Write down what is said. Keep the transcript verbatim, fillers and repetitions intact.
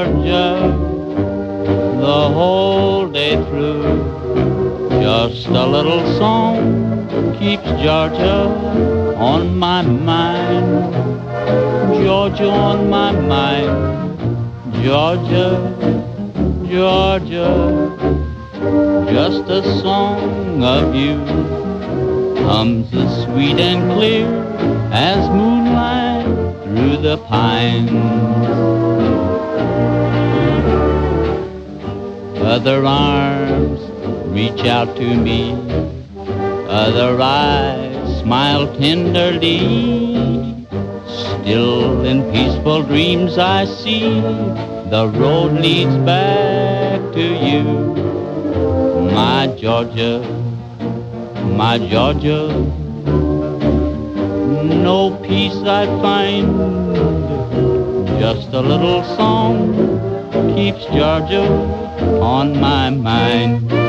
Georgia, the whole day through. Just a little song keeps Georgia on my mind. Georgia on my mind. Georgia, Georgia, just a song of you comes as sweet and clear as moonlight through the pines. Other arms reach out to me, other eyes smile tenderly. Still in peaceful dreams I see the road leads back to you. My Georgia, my Georgia, no peace I find, just a little song keeps Georgia on my mind.